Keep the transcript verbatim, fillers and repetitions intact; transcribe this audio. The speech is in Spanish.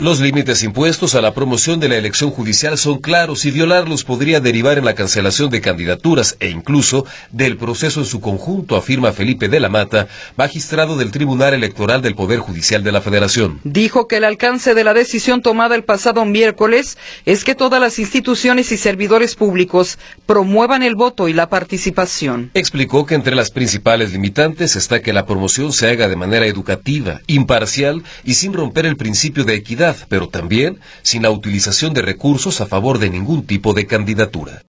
Los límites impuestos a la promoción de la elección judicial son claros y violarlos podría derivar en la cancelación de candidaturas e incluso del proceso en su conjunto, afirma Felipe de la Mata, magistrado del Tribunal Electoral del Poder Judicial de la Federación. Dijo que el alcance de la decisión tomada el pasado miércoles es que todas las instituciones y servidores públicos promuevan el voto y la participación. Explicó que entre las principales limitantes está que la promoción se haga de manera educativa, imparcial y sin romper el principio de equidad, pero también sin la utilización de recursos a favor de ningún tipo de candidatura.